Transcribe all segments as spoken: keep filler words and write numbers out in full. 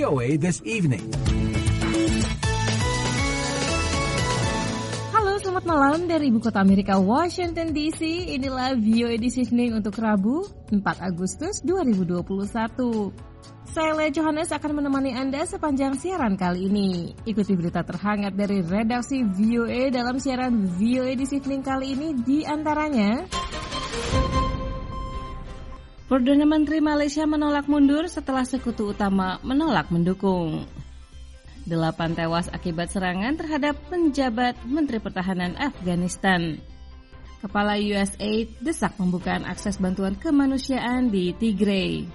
O A This Evening. Halo, selamat malam dari ibu kota Amerika, Washington D C. Inilah V O A This Evening untuk Rabu, empat Agustus dua ribu dua puluh satu. Saya Lea Johannes akan menemani Anda sepanjang siaran kali ini. Ikuti berita terhangat dari redaksi V O A dalam siaran V O A This Evening kali ini, di antaranya: Perdana Menteri Malaysia menolak mundur setelah sekutu utama menolak mendukung. Delapan tewas akibat serangan terhadap penjabat Menteri Pertahanan Afghanistan. Kepala U S A I D desak pembukaan akses bantuan kemanusiaan di Tigray.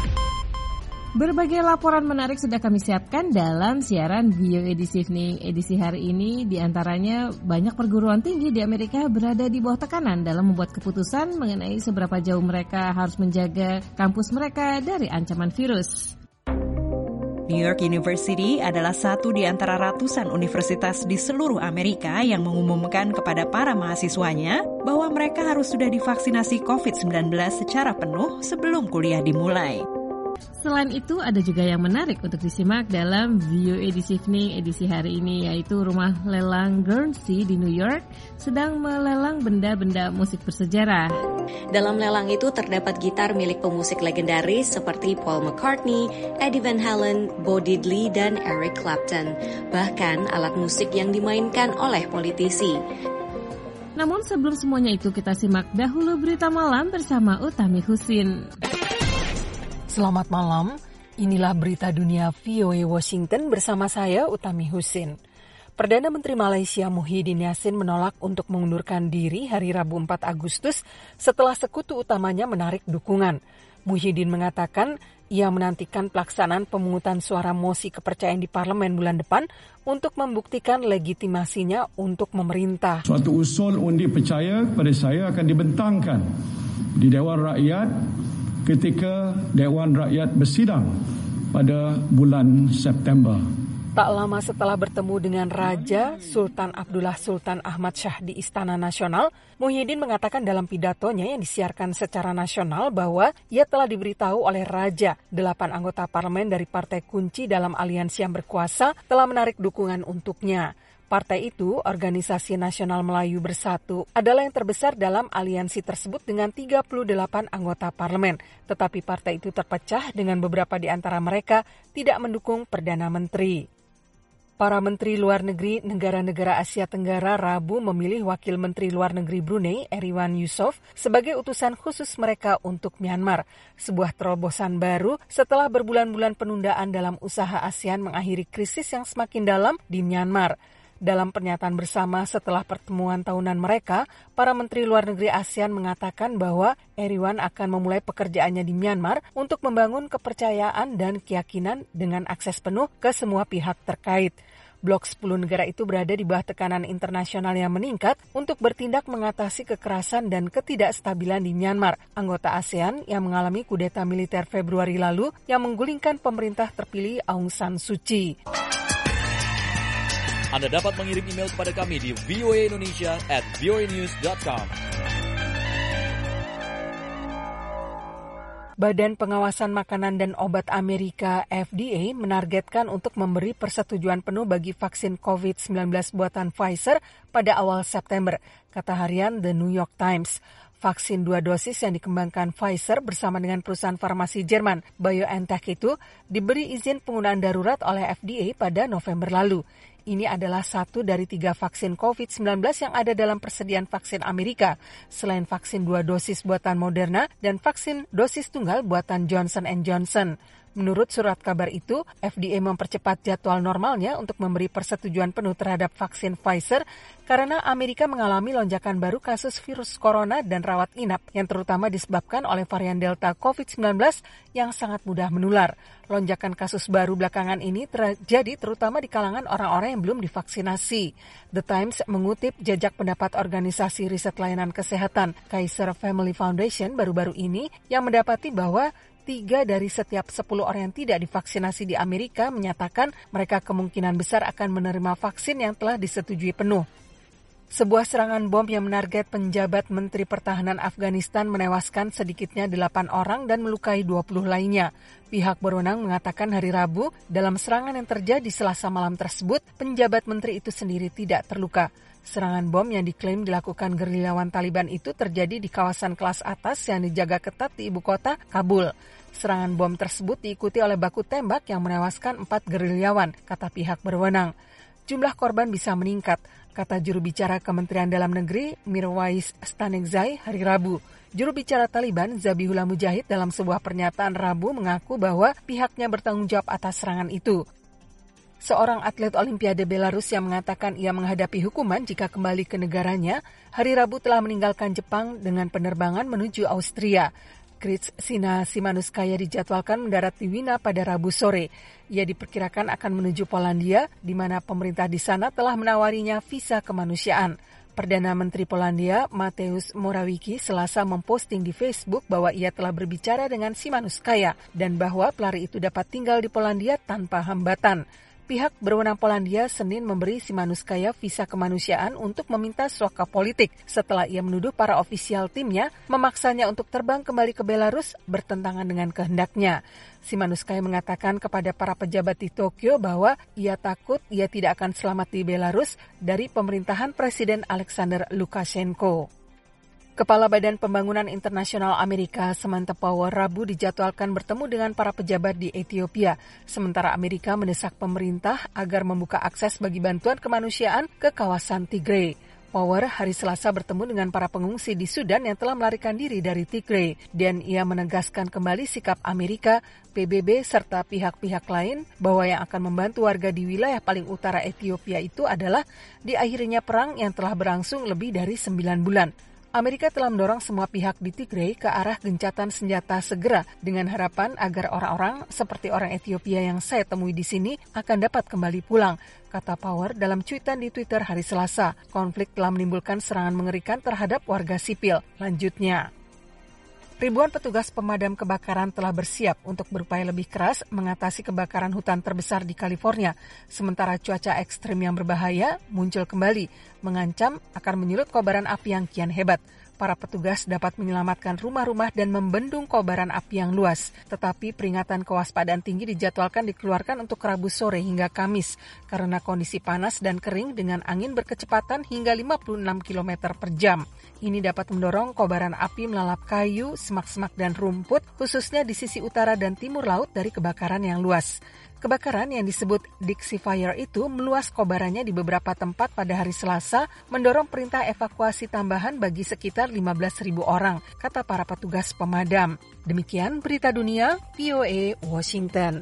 Berbagai laporan menarik sudah kami siapkan dalam siaran V O A This Evening edisi hari ini. Di antaranya, banyak perguruan tinggi di Amerika berada di bawah tekanan dalam membuat keputusan mengenai seberapa jauh mereka harus menjaga kampus mereka dari ancaman virus. New York University adalah satu di antara ratusan universitas di seluruh Amerika yang mengumumkan kepada para mahasiswanya bahwa mereka harus sudah divaksinasi covid sembilan belas secara penuh sebelum kuliah dimulai. Selain itu, ada juga yang menarik untuk disimak dalam V O A This Evening edisi hari ini, yaitu rumah lelang Guernsey di New York sedang melelang benda-benda musik bersejarah. Dalam lelang itu terdapat gitar milik pemusik legendaris seperti Paul McCartney, Eddie Van Halen, Bo Diddley, dan Eric Clapton. Bahkan alat musik yang dimainkan oleh politisi. Namun sebelum semuanya itu, kita simak dahulu berita malam bersama Utami Husin. Selamat malam, inilah berita dunia V O A Washington bersama saya Utami Husin. Perdana Menteri Malaysia Muhyiddin Yassin menolak untuk mengundurkan diri hari Rabu empat Agustus setelah sekutu utamanya menarik dukungan. Muhyiddin mengatakan ia menantikan pelaksanaan pemungutan suara mosi kepercayaan di parlemen bulan depan untuk membuktikan legitimasinya untuk memerintah. Suatu usul undi percaya kepada saya akan dibentangkan di Dewan Rakyat ketika Dewan Rakyat bersidang pada bulan September. Tak lama setelah bertemu dengan Raja Sultan Abdullah Sultan Ahmad Shah di Istana Nasional, Muhyiddin mengatakan dalam pidatonya yang disiarkan secara nasional bahwa ia telah diberitahu oleh Raja, delapan anggota parlemen dari partai kunci dalam aliansi yang berkuasa telah menarik dukungan untuknya. Partai itu, Organisasi Nasional Melayu Bersatu, adalah yang terbesar dalam aliansi tersebut dengan tiga puluh delapan anggota parlemen. Tetapi partai itu terpecah dengan beberapa di antara mereka tidak mendukung Perdana Menteri. Para Menteri Luar Negeri negara-negara Asia Tenggara Rabu memilih Wakil Menteri Luar Negeri Brunei, Erywan Yusof, sebagai utusan khusus mereka untuk Myanmar. Sebuah terobosan baru setelah berbulan-bulan penundaan dalam usaha ASEAN mengakhiri krisis yang semakin dalam di Myanmar. Dalam pernyataan bersama setelah pertemuan tahunan mereka, para Menteri Luar Negeri ASEAN mengatakan bahwa Erywan akan memulai pekerjaannya di Myanmar untuk membangun kepercayaan dan keyakinan dengan akses penuh ke semua pihak terkait. Blok sepuluh negara itu berada di bawah tekanan internasional yang meningkat untuk bertindak mengatasi kekerasan dan ketidakstabilan di Myanmar, anggota ASEAN yang mengalami kudeta militer Februari lalu yang menggulingkan pemerintah terpilih Aung San Suu Kyi. Anda dapat mengirim email kepada kami di voaindonesia at voanews dot com. Badan Pengawasan Makanan dan Obat Amerika F D A menargetkan untuk memberi persetujuan penuh bagi vaksin covid sembilan belas buatan Pfizer pada awal September, kata harian The New York Times. Vaksin dua dosis yang dikembangkan Pfizer bersama dengan perusahaan farmasi Jerman BioNTech itu diberi izin penggunaan darurat oleh F D A pada November lalu. Ini adalah satu dari tiga vaksin covid sembilan belas yang ada dalam persediaan vaksin Amerika, selain vaksin dua dosis buatan Moderna dan vaksin dosis tunggal buatan Johnson and Johnson. Menurut surat kabar itu, F D A mempercepat jadwal normalnya untuk memberi persetujuan penuh terhadap vaksin Pfizer karena Amerika mengalami lonjakan baru kasus virus corona dan rawat inap yang terutama disebabkan oleh varian Delta covid sembilan belas yang sangat mudah menular. Lonjakan kasus baru belakangan ini terjadi terutama di kalangan orang-orang yang belum divaksinasi. The Times mengutip jejak pendapat organisasi riset layanan kesehatan Kaiser Family Foundation baru-baru ini yang mendapati bahwa tiga dari setiap sepuluh orang yang tidak divaksinasi di Amerika menyatakan mereka kemungkinan besar akan menerima vaksin yang telah disetujui penuh. Sebuah serangan bom yang menarget penjabat Menteri Pertahanan Afghanistan menewaskan sedikitnya delapan orang dan melukai dua puluh lainnya. Pihak berwenang mengatakan hari Rabu, dalam serangan yang terjadi Selasa malam tersebut, penjabat menteri itu sendiri tidak terluka. Serangan bom yang diklaim dilakukan gerilyawan Taliban itu terjadi di kawasan kelas atas yang dijaga ketat di ibu kota, Kabul. Serangan bom tersebut diikuti oleh baku tembak yang menewaskan empat gerilyawan, kata pihak berwenang. Jumlah korban bisa meningkat, kata juru bicara Kementerian Dalam Negeri Mirwais Stanekzai hari Rabu. Juru bicara Taliban Zabihullah Mujahid dalam sebuah pernyataan Rabu mengaku bahwa pihaknya bertanggung jawab atas serangan itu. Seorang atlet Olimpiade Belarus yang mengatakan ia menghadapi hukuman jika kembali ke negaranya, hari Rabu telah meninggalkan Jepang dengan penerbangan menuju Austria. Kristina Simanouskaya dijadwalkan mendarat di Wina pada Rabu sore. Ia diperkirakan akan menuju Polandia, di mana pemerintah di sana telah menawarinya visa kemanusiaan. Perdana Menteri Polandia, Mateusz Morawiecki, Selasa memposting di Facebook bahwa ia telah berbicara dengan Simanouskaya dan bahwa pelari itu dapat tinggal di Polandia tanpa hambatan. Pihak berwenang Polandia Senin memberi Simanouskaya visa kemanusiaan untuk meminta suaka politik setelah ia menuduh para ofisial timnya memaksanya untuk terbang kembali ke Belarus bertentangan dengan kehendaknya. Simanouskaya mengatakan kepada para pejabat di Tokyo bahwa ia takut ia tidak akan selamat di Belarus dari pemerintahan Presiden Alexander Lukashenko. Kepala Badan Pembangunan Internasional Amerika Samantha Power Rabu dijadwalkan bertemu dengan para pejabat di Ethiopia, sementara Amerika mendesak pemerintah agar membuka akses bagi bantuan kemanusiaan ke kawasan Tigray. Power hari Selasa bertemu dengan para pengungsi di Sudan yang telah melarikan diri dari Tigray, dan ia menegaskan kembali sikap Amerika, P B B, serta pihak-pihak lain bahwa yang akan membantu warga di wilayah paling utara Ethiopia itu adalah diakhirinya perang yang telah berlangsung lebih dari sembilan bulan. Amerika telah mendorong semua pihak di Tigray ke arah gencatan senjata segera dengan harapan agar orang-orang seperti orang Ethiopia yang saya temui di sini akan dapat kembali pulang, kata Power dalam cuitan di Twitter hari Selasa. Konflik telah menimbulkan serangan mengerikan terhadap warga sipil. Lanjutnya, ribuan petugas pemadam kebakaran telah bersiap untuk berupaya lebih keras mengatasi kebakaran hutan terbesar di California, sementara cuaca ekstrim yang berbahaya muncul kembali, mengancam akan menyulut kobaran api yang kian hebat. Para petugas dapat menyelamatkan rumah-rumah dan membendung kobaran api yang luas, tetapi peringatan kewaspadaan tinggi dijadwalkan dikeluarkan untuk Rabu sore hingga Kamis karena kondisi panas dan kering dengan angin berkecepatan hingga lima puluh enam kilometer per jam. Ini dapat mendorong kobaran api melalap kayu, semak-semak dan rumput, khususnya di sisi utara dan timur laut dari kebakaran yang luas. Kebakaran yang disebut Dixie Fire itu meluas kobarannya di beberapa tempat pada hari Selasa, mendorong perintah evakuasi tambahan bagi sekitar lima belas ribu orang, kata para petugas pemadam. Demikian berita dunia, V O A Washington.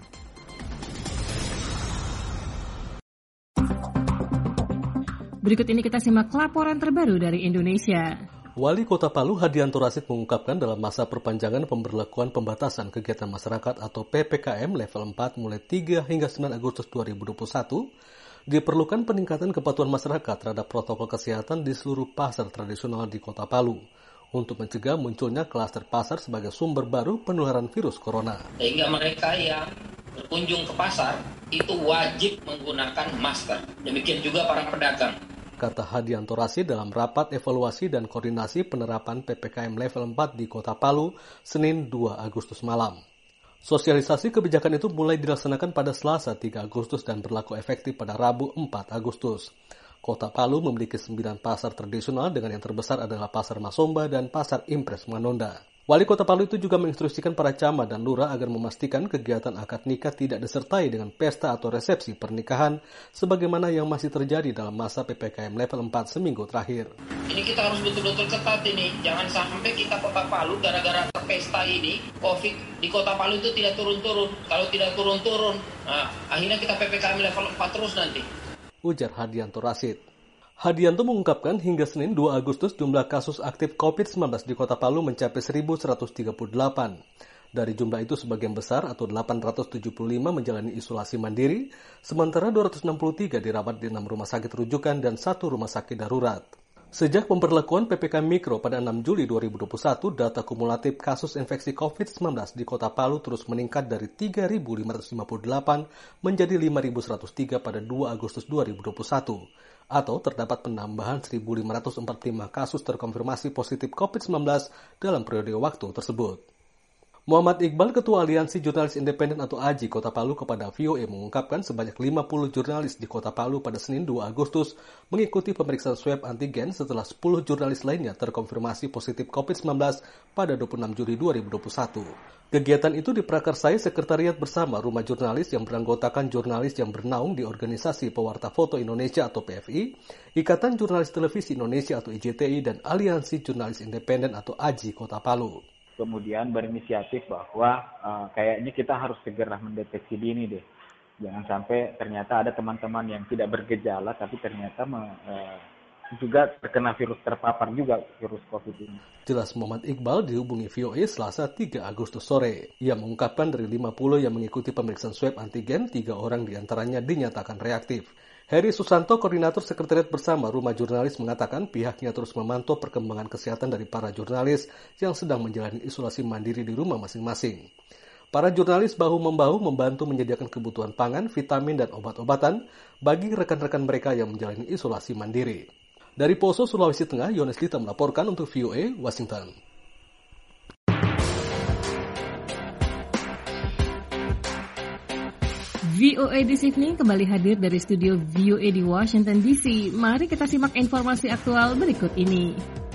Berikut ini kita simak laporan terbaru dari Indonesia. Wali Kota Palu Hadianto Rasid mengungkapkan dalam masa perpanjangan pemberlakuan pembatasan kegiatan masyarakat atau P P K M level empat mulai tiga hingga sembilan Agustus dua ribu dua puluh satu, diperlukan peningkatan kepatuhan masyarakat terhadap protokol kesehatan di seluruh pasar tradisional di Kota Palu untuk mencegah munculnya klaster pasar sebagai sumber baru penularan virus corona. Sehingga mereka yang berkunjung ke pasar itu wajib menggunakan masker. Demikian juga para pedagang. Kata Hadianto Rasid dalam rapat evaluasi dan koordinasi penerapan P P K M level empat di Kota Palu, Senin dua Agustus malam. Sosialisasi kebijakan itu mulai dilaksanakan pada Selasa tiga Agustus dan berlaku efektif pada Rabu empat Agustus. Kota Palu memiliki sembilan pasar tradisional dengan yang terbesar adalah Pasar Masomba dan Pasar Impres Manonda. Wali Kota Palu itu juga menginstruksikan para camat dan lurah agar memastikan kegiatan akad nikah tidak disertai dengan pesta atau resepsi pernikahan sebagaimana yang masih terjadi dalam masa P P K M level empat seminggu terakhir. Ini kita harus betul-betul ketat ini. Jangan sampai kita Kota Palu gara-gara pesta ini, COVID di Kota Palu itu tidak turun-turun. Kalau tidak turun-turun, nah, akhirnya kita P P K M level empat terus nanti. Ujar Hadianto Rasid. Hadianto mengungkapkan hingga Senin dua Agustus jumlah kasus aktif covid sembilan belas di Kota Palu mencapai seribu seratus tiga puluh delapan. Dari jumlah itu sebagian besar atau delapan ratus tujuh puluh lima menjalani isolasi mandiri, sementara dua ratus enam puluh tiga dirawat di enam rumah sakit rujukan dan satu rumah sakit darurat. Sejak pemberlakuan P P K M Mikro pada enam Juli dua ribu dua puluh satu, data kumulatif kasus infeksi covid sembilan belas di Kota Palu terus meningkat dari tiga ribu lima ratus lima puluh delapan menjadi lima ribu seratus tiga pada dua Agustus dua ribu dua puluh satu. atau terdapat penambahan seribu lima ratus empat puluh lima kasus terkonfirmasi positif covid sembilan belas dalam periode waktu tersebut. Muhammad Iqbal, Ketua Aliansi Jurnalis Independen atau A J I Kota Palu kepada V O A mengungkapkan sebanyak lima puluh jurnalis di Kota Palu pada Senin dua Agustus mengikuti pemeriksaan swab antigen setelah sepuluh jurnalis lainnya terkonfirmasi positif covid sembilan belas pada dua puluh enam Juli dua ribu dua puluh satu. Kegiatan itu diprakarsai Sekretariat Bersama Rumah Jurnalis yang beranggotakan jurnalis yang bernaung di Organisasi Pewarta Foto Indonesia atau P F I, Ikatan Jurnalis Televisi Indonesia atau I J T I, dan Aliansi Jurnalis Independen atau A J I Kota Palu. Kemudian berinisiatif bahwa uh, kayaknya kita harus segera mendeteksi dini deh. Jangan sampai ternyata ada teman-teman yang tidak bergejala tapi ternyata me, uh, juga terkena virus, terpapar juga virus COVID ini. Jelas Muhammad Iqbal dihubungi V O A Selasa tiga Agustus sore. Ia mengungkapkan dari lima puluh yang mengikuti pemeriksaan swab antigen, tiga orang diantaranya dinyatakan reaktif. Heri Susanto, Koordinator Sekretariat Bersama Rumah Jurnalis, mengatakan pihaknya terus memantau perkembangan kesehatan dari para jurnalis yang sedang menjalani isolasi mandiri di rumah masing-masing. Para jurnalis bahu-membahu membantu menyediakan kebutuhan pangan, vitamin, dan obat-obatan bagi rekan-rekan mereka yang menjalani isolasi mandiri. Dari Poso, Sulawesi Tengah, Yones Lita melaporkan untuk V O A, Washington. V O A This Evening kembali hadir dari studio V O A di Washington D C. Mari kita simak informasi aktual berikut ini.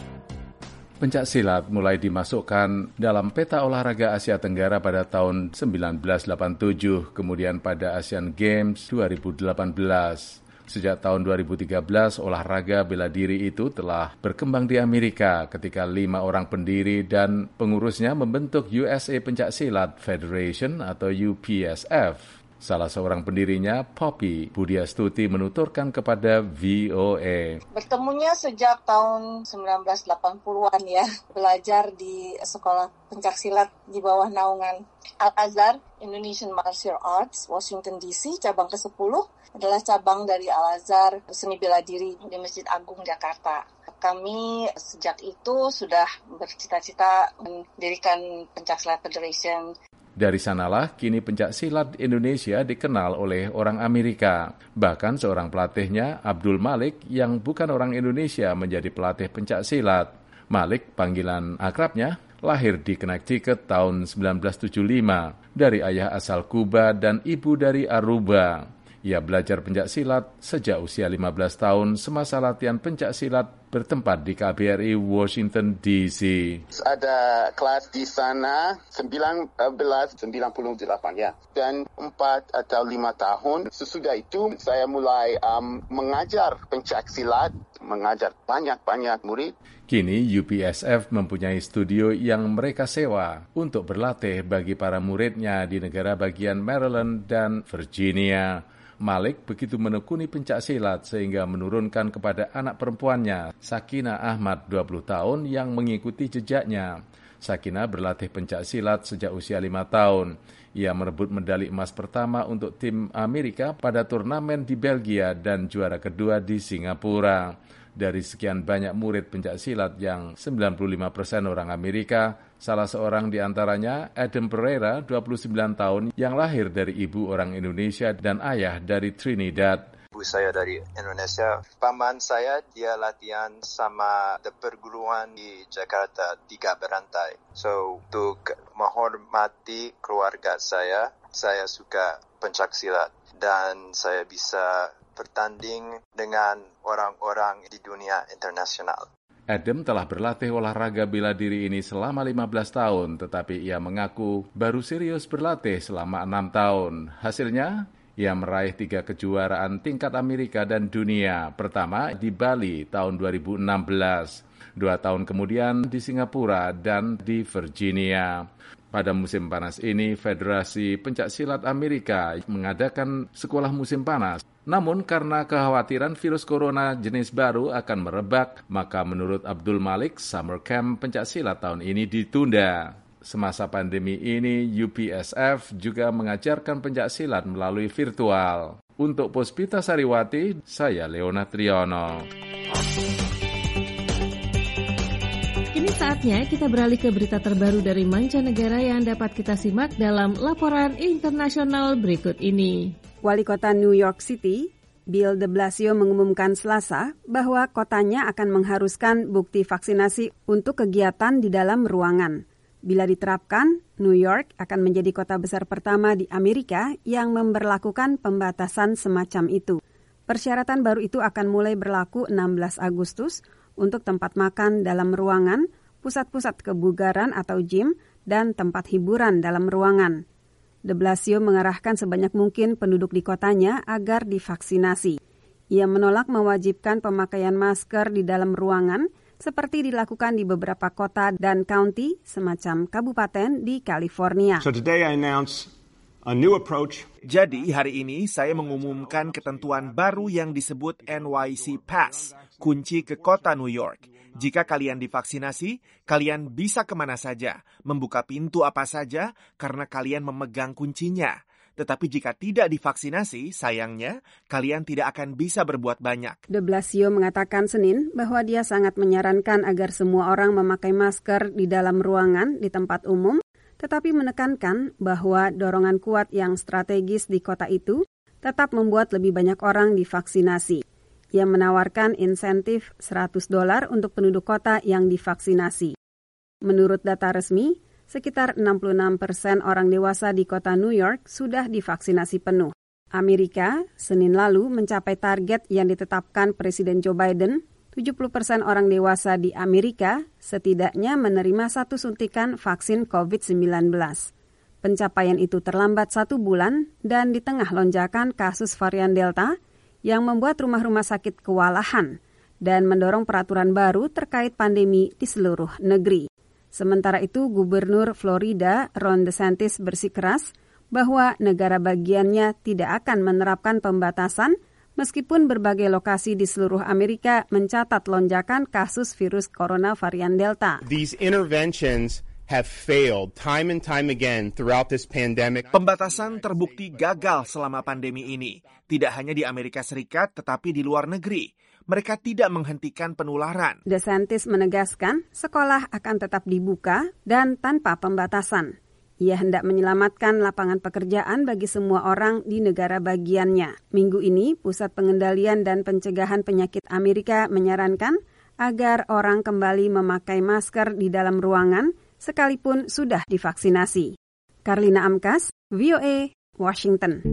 Pencak silat mulai dimasukkan dalam peta olahraga Asia Tenggara pada tahun seribu sembilan ratus delapan puluh tujuh, kemudian pada Asian Games dua ribu delapan belas. Sejak tahun dua ribu tiga belas, olahraga bela diri itu telah berkembang di Amerika ketika lima orang pendiri dan pengurusnya membentuk U S A Pencak Silat Federation atau U P S F. Salah seorang pendirinya, Poppy Budiastuti, menuturkan kepada V O A. Bertemunya sejak tahun seribu sembilan ratus delapan puluhan ya, belajar di sekolah pencaksilat di bawah naungan Al-Azhar, Indonesian Martial Arts, Washington D C, cabang ke sepuluh, adalah cabang dari Al-Azhar, seni bela diri di Masjid Agung, Jakarta. Kami sejak itu sudah bercita-cita mendirikan Pencaksilat Federation. Dari sanalah kini pencak silat Indonesia dikenal oleh orang Amerika. Bahkan seorang pelatihnya, Abdul Malik, yang bukan orang Indonesia menjadi pelatih pencak silat. Malik, panggilan akrabnya, lahir di Connecticut tahun seribu sembilan ratus tujuh puluh lima dari ayah asal Kuba dan ibu dari Aruba. Ia belajar pencak silat sejak usia lima belas tahun semasa latihan pencak silat bertempat di K B R I Washington D C. Ada kelas di sana seribu sembilan ratus sembilan puluh delapan ya, dan empat atau lima tahun sesudah itu saya mulai um, mengajar pencak silat, mengajar banyak-banyak murid. Kini U P S F mempunyai studio yang mereka sewa untuk berlatih bagi para muridnya di negara bagian Maryland dan Virginia. Malik begitu menekuni pencak silat sehingga menurunkan kepada anak perempuannya, Sakina Ahmad, dua puluh tahun, yang mengikuti jejaknya. Sakina berlatih pencak silat sejak usia lima tahun. Ia merebut medali emas pertama untuk tim Amerika pada turnamen di Belgia dan juara kedua di Singapura. Dari sekian banyak murid pencak silat yang sembilan puluh lima persen orang Amerika, salah seorang di antaranya Adam Pereira, dua puluh sembilan tahun, yang lahir dari ibu orang Indonesia dan ayah dari Trinidad. Ibu saya dari Indonesia. Paman saya dia latihan sama the perguruan di Jakarta, tiga berantai. So, untuk menghormati keluarga saya, saya suka pencak silat dan saya bisa bertanding dengan orang-orang di dunia internasional. Adam telah berlatih olahraga bela diri ini selama lima belas tahun, tetapi ia mengaku baru serius berlatih selama enam tahun. Hasilnya, ia meraih tiga kejuaraan tingkat Amerika dan dunia. Pertama di Bali tahun dua ribu enam belas, dua tahun kemudian di Singapura dan di Virginia. Pada musim panas ini, Federasi Pencak Silat Amerika mengadakan sekolah musim panas. Namun karena kekhawatiran virus corona jenis baru akan merebak, maka menurut Abdul Malik, Summer Camp Pencak Silat tahun ini ditunda. Semasa pandemi ini, U P S F juga mengajarkan pencak silat melalui virtual. Untuk Puspita Sariwati, saya Leona Triono. Kini saatnya kita beralih ke berita terbaru dari mancanegara yang dapat kita simak dalam laporan internasional berikut ini. Wali kota New York City, Bill de Blasio mengumumkan Selasa bahwa kotanya akan mengharuskan bukti vaksinasi untuk kegiatan di dalam ruangan. Bila diterapkan, New York akan menjadi kota besar pertama di Amerika yang memberlakukan pembatasan semacam itu. Persyaratan baru itu akan mulai berlaku enam belas Agustus untuk tempat makan dalam ruangan, pusat-pusat kebugaran atau gym, dan tempat hiburan dalam ruangan. De Blasio mengarahkan sebanyak mungkin penduduk di kotanya agar divaksinasi. Ia menolak mewajibkan pemakaian masker di dalam ruangan seperti dilakukan di beberapa kota dan county semacam kabupaten di California. So today I announce a new approach. Jadi hari ini saya mengumumkan ketentuan baru yang disebut N Y C Pass, kunci ke kota New York. Jika kalian divaksinasi, kalian bisa kemana saja, membuka pintu apa saja karena kalian memegang kuncinya. Tetapi jika tidak divaksinasi, sayangnya, kalian tidak akan bisa berbuat banyak. De Blasio mengatakan Senin bahwa dia sangat menyarankan agar semua orang memakai masker di dalam ruangan di tempat umum, tetapi menekankan bahwa dorongan kuat yang strategis di kota itu tetap membuat lebih banyak orang divaksinasi. Ia menawarkan insentif seratus dolar untuk penduduk kota yang divaksinasi. Menurut data resmi, sekitar enam puluh enam persen orang dewasa di kota New York sudah divaksinasi penuh. Amerika, Senin lalu mencapai target yang ditetapkan Presiden Joe Biden, tujuh puluh persen orang dewasa di Amerika setidaknya menerima satu suntikan vaksin covid sembilan belas. Pencapaian itu terlambat satu bulan dan di tengah lonjakan kasus varian Delta yang membuat rumah-rumah sakit kewalahan dan mendorong peraturan baru terkait pandemi di seluruh negeri. Sementara itu, Gubernur Florida Ron DeSantis bersikeras bahwa negara bagiannya tidak akan menerapkan pembatasan meskipun berbagai lokasi di seluruh Amerika mencatat lonjakan kasus virus corona varian Delta. These interventions have failed time and time again throughout this pandemic. Pembatasan terbukti gagal selama pandemi ini, tidak hanya di Amerika Serikat tetapi di luar negeri. Mereka tidak menghentikan penularan. DeSantis menegaskan sekolah akan tetap dibuka dan tanpa pembatasan. Ia hendak menyelamatkan lapangan pekerjaan bagi semua orang di negara bagiannya. Minggu ini, Pusat Pengendalian dan Pencegahan Penyakit Amerika menyarankan agar orang kembali memakai masker di dalam ruangan sekalipun sudah divaksinasi. Karlina Amkas, V O A, Washington.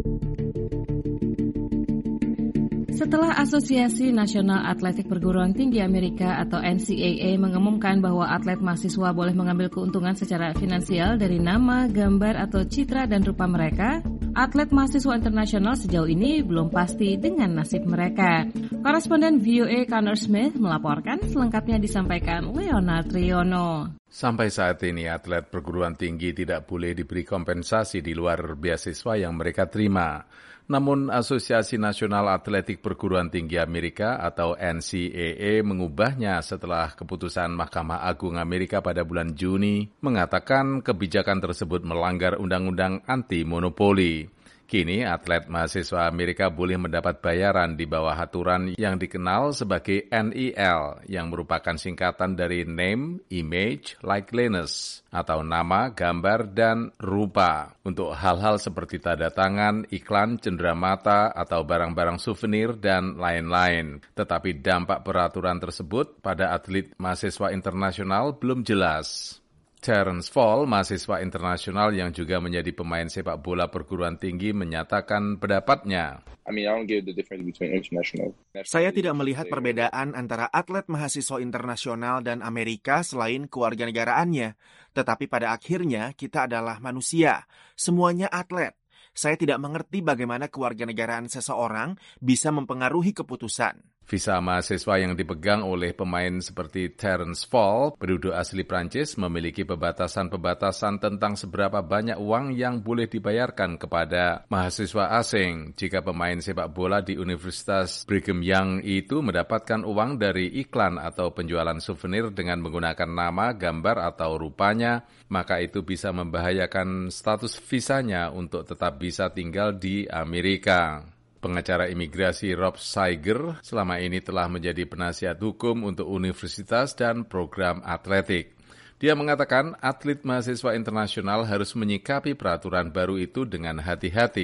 Setelah Asosiasi Nasional Atletik Perguruan Tinggi Amerika atau N C A A mengumumkan bahwa atlet mahasiswa boleh mengambil keuntungan secara finansial dari nama, gambar, atau citra dan rupa mereka, atlet mahasiswa internasional sejauh ini belum pasti dengan nasib mereka. Koresponden V O A Connor Smith melaporkan, selengkapnya disampaikan Leonard Triono. Sampai saat ini atlet perguruan tinggi tidak boleh diberi kompensasi di luar beasiswa yang mereka terima. Namun Asosiasi Nasional Atletik Perguruan Tinggi Amerika atau N C A A mengubahnya setelah keputusan Mahkamah Agung Amerika pada bulan Juni mengatakan kebijakan tersebut melanggar undang-undang anti-monopoli. Kini atlet mahasiswa Amerika boleh mendapat bayaran di bawah aturan yang dikenal sebagai N I L yang merupakan singkatan dari Name, Image, Likeliness atau nama, gambar, dan rupa untuk hal-hal seperti tanda tangan, iklan, cenderamata, atau barang-barang souvenir, dan lain-lain. Tetapi dampak peraturan tersebut pada atlet mahasiswa internasional belum jelas. Terence Fall, mahasiswa internasional yang juga menjadi pemain sepak bola perguruan tinggi, menyatakan pendapatnya. I mean, I don't get the difference between international. Saya tidak melihat perbedaan antara atlet mahasiswa internasional dan Amerika selain kewarganegaraannya. Tetapi pada akhirnya kita adalah manusia. Semuanya atlet. Saya tidak mengerti bagaimana kewarganegaraan seseorang bisa mempengaruhi keputusan. Visa mahasiswa yang dipegang oleh pemain seperti Terence Fall, penduduk asli Prancis, memiliki pembatasan-pembatasan tentang seberapa banyak uang yang boleh dibayarkan kepada mahasiswa asing. Jika pemain sepak bola di Universitas Brigham Young itu mendapatkan uang dari iklan atau penjualan souvenir dengan menggunakan nama, gambar, atau rupanya, maka itu bisa membahayakan status visanya untuk tetap bisa tinggal di Amerika. Pengacara imigrasi Rob Steiger selama ini telah menjadi penasihat hukum untuk universitas dan program atletik. Dia mengatakan atlet mahasiswa internasional harus menyikapi peraturan baru itu dengan hati-hati.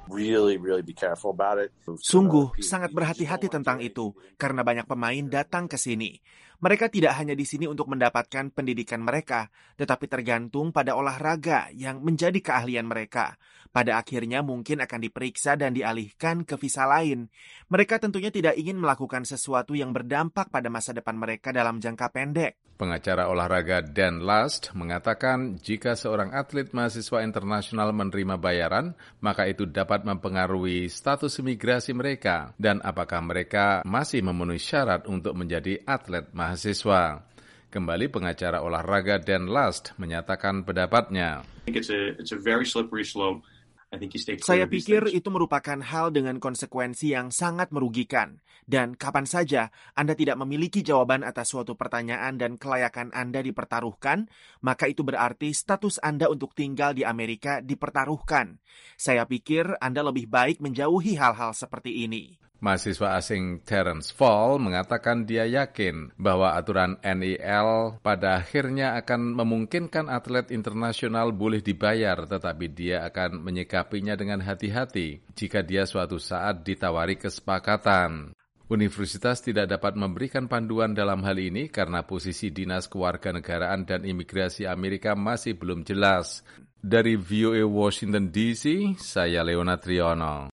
really, really be careful about it. Sungguh sangat berhati-hati tentang itu karena banyak pemain datang ke sini. Mereka tidak hanya di sini untuk mendapatkan pendidikan mereka, tetapi tergantung pada olahraga yang menjadi keahlian mereka. Pada akhirnya mungkin akan diperiksa dan dialihkan ke visa lain. Mereka tentunya tidak ingin melakukan sesuatu yang berdampak pada masa depan mereka dalam jangka pendek. Pengacara olahraga Dan Last mengatakan jika seorang atlet mahasiswa internasional menerima bayaran, maka itu dapat mempengaruhi status imigrasi mereka dan apakah mereka masih memenuhi syarat untuk menjadi atlet mahasiswa. Kembali pengacara olahraga Dan Last menyatakan pendapatnya. It's a, it's a very slippery slope. Saya pikir itu merupakan hal dengan konsekuensi yang sangat merugikan. Dan kapan saja Anda tidak memiliki jawaban atas suatu pertanyaan dan kelayakan Anda dipertaruhkan, maka itu berarti status Anda untuk tinggal di Amerika dipertaruhkan. Saya pikir Anda lebih baik menjauhi hal-hal seperti ini. Mahasiswa asing Terence Fall mengatakan dia yakin bahwa aturan N I L pada akhirnya akan memungkinkan atlet internasional boleh dibayar, tetapi dia akan menyikapinya dengan hati-hati jika dia suatu saat ditawari kesepakatan. Universitas tidak dapat memberikan panduan dalam hal ini karena posisi Dinas Kewarganegaraan dan Imigrasi Amerika masih belum jelas. Dari V O A Washington D C, saya Leona Triono.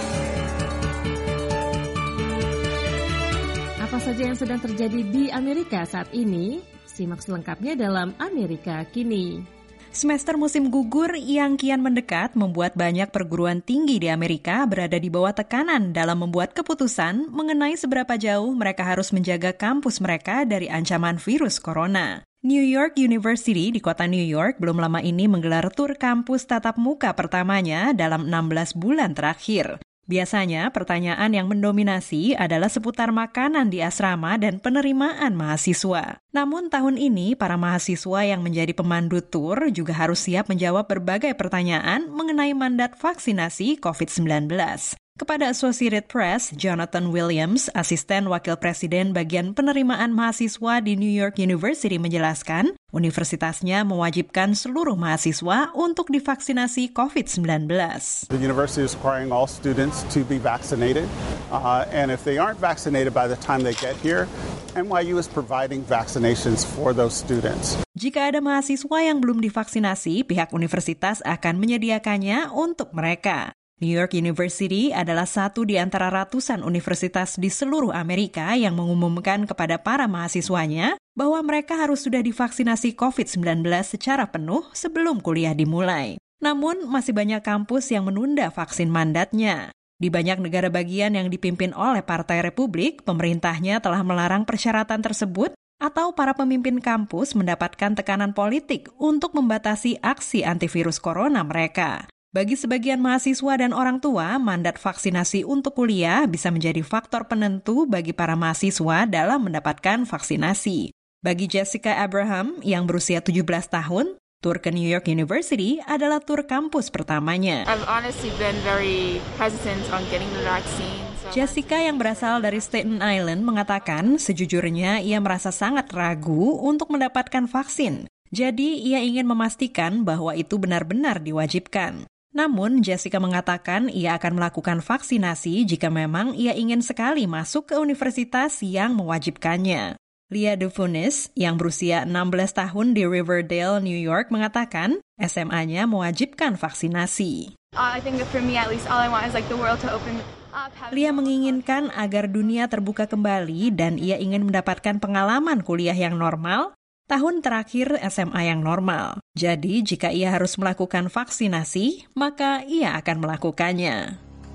Apa saja yang sedang terjadi di Amerika saat ini? Simak selengkapnya dalam Amerika Kini. Semester musim gugur yang kian mendekat membuat banyak perguruan tinggi di Amerika berada di bawah tekanan dalam membuat keputusan mengenai seberapa jauh mereka harus menjaga kampus mereka dari ancaman virus corona. New York University di kota New York belum lama ini menggelar tur kampus tatap muka pertamanya dalam enam belas bulan terakhir. Biasanya, pertanyaan yang mendominasi adalah seputar makanan di asrama dan penerimaan mahasiswa. Namun tahun ini, para mahasiswa yang menjadi pemandu tur juga harus siap menjawab berbagai pertanyaan mengenai mandat vaksinasi covid sembilan belas. Kepada Associated Press, Jonathan Williams, asisten wakil presiden bagian penerimaan mahasiswa di New York University menjelaskan, universitasnya mewajibkan seluruh mahasiswa untuk divaksinasi covid sembilan belas. The university is requiring all students to be vaccinated, uh, and if they aren't vaccinated by the time they get here, N Y U is providing vaccinations for those students. Jika ada mahasiswa yang belum divaksinasi, pihak universitas akan menyediakannya untuk mereka. New York University adalah satu di antara ratusan universitas di seluruh Amerika yang mengumumkan kepada para mahasiswanya bahwa mereka harus sudah divaksinasi covid sembilan belas secara penuh sebelum kuliah dimulai. Namun, masih banyak kampus yang menunda vaksin mandatnya. Di banyak negara bagian yang dipimpin oleh Partai Republik, pemerintahnya telah melarang persyaratan tersebut atau para pemimpin kampus mendapatkan tekanan politik untuk membatasi aksi antivirus corona mereka. Bagi sebagian mahasiswa dan orang tua, mandat vaksinasi untuk kuliah bisa menjadi faktor penentu bagi para mahasiswa dalam mendapatkan vaksinasi. Bagi Jessica Abraham yang berusia tujuh belas tahun, tur ke New York University adalah tur kampus pertamanya. I've honestly been very hesitant on getting the vaccine. So Jessica yang berasal dari Staten Island mengatakan sejujurnya ia merasa sangat ragu untuk mendapatkan vaksin. Jadi ia ingin memastikan bahwa itu benar-benar diwajibkan. Namun, Jessica mengatakan ia akan melakukan vaksinasi jika memang ia ingin sekali masuk ke universitas yang mewajibkannya. Leah DeFunis, yang berusia enam belas tahun di Riverdale, New York, mengatakan S M A-nya mewajibkan vaksinasi. I think for me at least all I want is like the world to open up. Leah menginginkan agar dunia terbuka kembali dan ia ingin mendapatkan pengalaman kuliah yang normal, tahun terakhir S M A yang normal. Jadi, jika ia harus melakukan vaksinasi, maka ia akan melakukannya.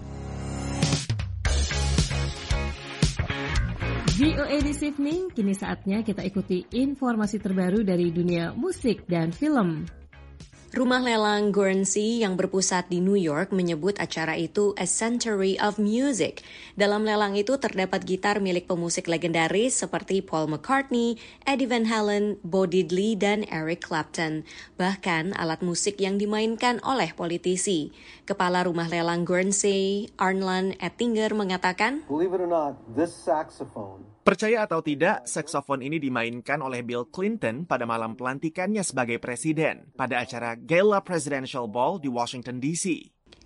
V O A This Evening, kini saatnya kita ikuti informasi terbaru dari dunia musik dan film. Rumah lelang Guernsey yang berpusat di New York menyebut acara itu A Century of Music. Dalam lelang itu terdapat gitar milik pemusik legendaris seperti Paul McCartney, Eddie Van Halen, Bo Diddley, dan Eric Clapton. Bahkan alat musik yang dimainkan oleh politisi. Kepala Rumah Lelang Guernsey, Arnland Ettinger, mengatakan, Believe it or not, this saxophone Percaya atau tidak, saksofon ini dimainkan oleh Bill Clinton pada malam pelantikannya sebagai presiden pada acara Gala Presidential Ball di Washington D C.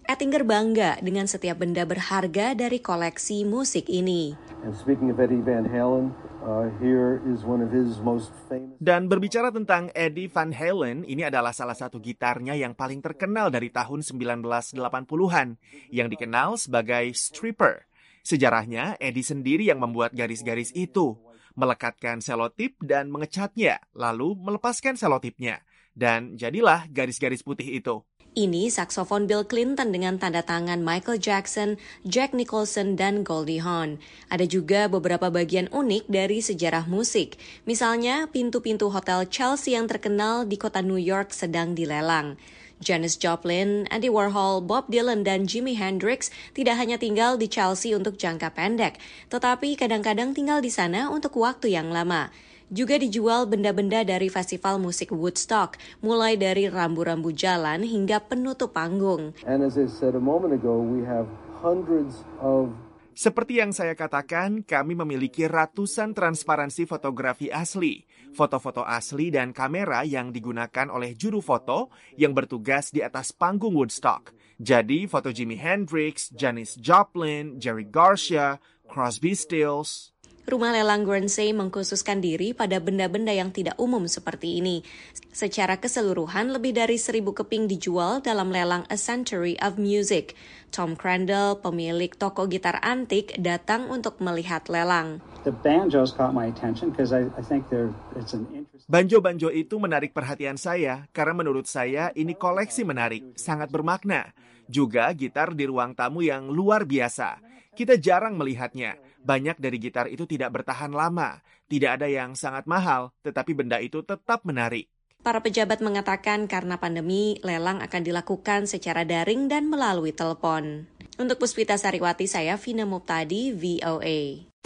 Ettinger bangga dengan setiap benda berharga dari koleksi musik ini. And speaking of Eddie Van Halen, uh, here is one of his most famous. Dan berbicara tentang Eddie Van Halen, ini adalah salah satu gitarnya yang paling terkenal dari tahun sembilan belas delapan puluhan, yang dikenal sebagai stripper. Sejarahnya, Eddie sendiri yang membuat garis-garis itu, melekatkan selotip dan mengecatnya, lalu melepaskan selotipnya, dan jadilah garis-garis putih itu. Ini saksofon Bill Clinton dengan tanda tangan Michael Jackson, Jack Nicholson, dan Goldie Hawn. Ada juga beberapa bagian unik dari sejarah musik. Misalnya, pintu-pintu Hotel Chelsea yang terkenal di kota New York sedang dilelang. Janis Joplin, Andy Warhol, Bob Dylan, dan Jimi Hendrix tidak hanya tinggal di Chelsea untuk jangka pendek, tetapi kadang-kadang tinggal di sana untuk waktu yang lama. Juga dijual benda-benda dari festival musik Woodstock, mulai dari rambu-rambu jalan hingga penutup panggung. And as I said a moment ago, we have hundreds of Seperti yang saya katakan, kami memiliki ratusan transparansi fotografi asli, foto-foto asli dan kamera yang digunakan oleh juru foto yang bertugas di atas panggung Woodstock. Jadi, foto Jimi Hendrix, Janis Joplin, Jerry Garcia, Crosby, Stills. Rumah lelang Guernsey mengkhususkan diri pada benda-benda yang tidak umum seperti ini. Secara keseluruhan, lebih dari seribu keping dijual dalam lelang A Century of Music. Tom Crandall, pemilik toko gitar antik, datang untuk melihat lelang. The banjos caught my attention because I, I think they're it's an interesting. Banjo-banjo itu menarik perhatian saya karena menurut saya ini koleksi menarik, sangat bermakna. Juga gitar di ruang tamu yang luar biasa. Kita jarang melihatnya. Banyak dari gitar itu tidak bertahan lama. Tidak ada yang sangat mahal, tetapi benda itu tetap menarik. Para pejabat mengatakan karena pandemi, lelang akan dilakukan secara daring dan melalui telepon. Untuk Puspita Sariwati, saya Vina Muptadi, V O A.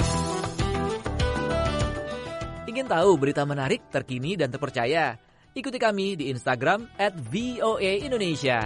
Ingin tahu berita menarik, terkini, dan terpercaya? Ikuti kami di Instagram at V O A Indonesia.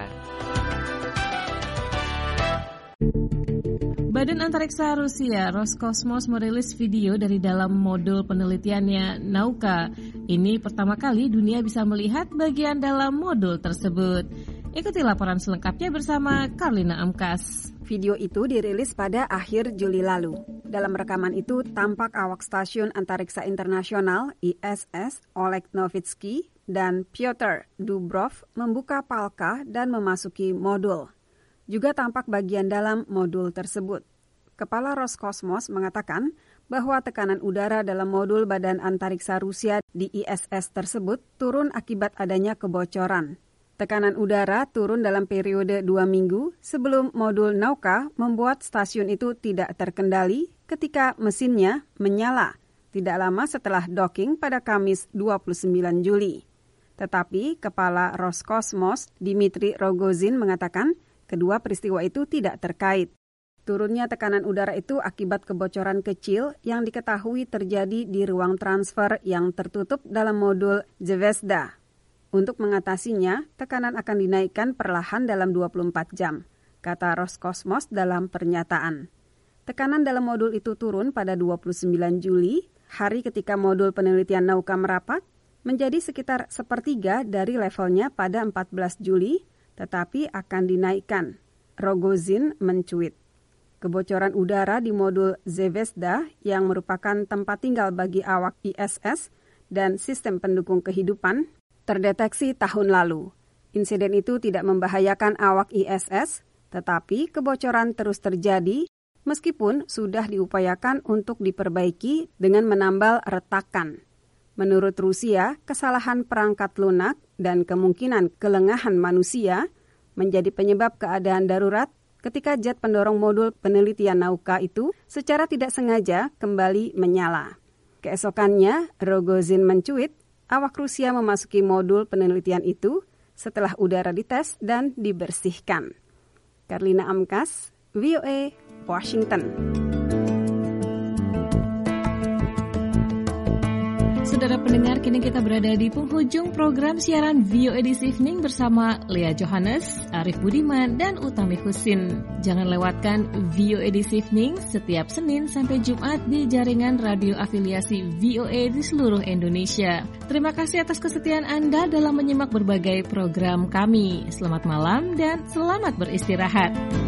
Badan Antariksa Rusia Roskosmos merilis video dari dalam modul penelitiannya Nauka. Ini pertama kali dunia bisa melihat bagian dalam modul tersebut. Ikuti laporan selengkapnya bersama Karlina Amkas. Video itu dirilis pada akhir Juli lalu. Dalam rekaman itu tampak awak Stasiun Antariksa Internasional I S S Oleg Novitsky dan Pyotr Dubrov membuka palka dan memasuki modul. Juga tampak bagian dalam modul tersebut. Kepala Roskosmos mengatakan bahwa tekanan udara dalam modul Badan Antariksa Rusia di I S S tersebut turun akibat adanya kebocoran. Tekanan udara turun dalam periode dua minggu sebelum modul Nauka membuat stasiun itu tidak terkendali ketika mesinnya menyala, tidak lama setelah docking pada Kamis dua puluh sembilan Juli. Tetapi Kepala Roskosmos Dmitry Rogozin mengatakan kedua peristiwa itu tidak terkait. Turunnya tekanan udara itu akibat kebocoran kecil yang diketahui terjadi di ruang transfer yang tertutup dalam modul Zvezda. Untuk mengatasinya, tekanan akan dinaikkan perlahan dalam dua puluh empat jam, kata Roskosmos dalam pernyataan. Tekanan dalam modul itu turun pada dua puluh sembilan Juli, hari ketika modul penelitian Nauka merapat, menjadi sekitar sepertiga dari levelnya pada empat belas Juli, tetapi akan dinaikkan. Rogozin mencuit. Kebocoran udara di modul Zvezda yang merupakan tempat tinggal bagi awak I S S dan sistem pendukung kehidupan terdeteksi tahun lalu. Insiden itu tidak membahayakan awak I S S, tetapi kebocoran terus terjadi meskipun sudah diupayakan untuk diperbaiki dengan menambal retakan. Menurut Rusia, kesalahan perangkat lunak dan kemungkinan kelengahan manusia menjadi penyebab keadaan darurat ketika jet pendorong modul penelitian Nauka itu secara tidak sengaja kembali menyala. Keesokannya, Rogozin mencuit, awak Rusia memasuki modul penelitian itu setelah udara dites dan dibersihkan. Karlina Amkas, V O A, Washington. Saudara pendengar, kini kita berada di penghujung program siaran V O A This Evening bersama Lea Johannes, Arif Budiman, dan Utami Husin. Jangan lewatkan V O A This Evening setiap Senin sampai Jumat di jaringan radio afiliasi V O A di seluruh Indonesia. Terima kasih atas kesetiaan Anda dalam menyimak berbagai program kami. Selamat malam dan selamat beristirahat.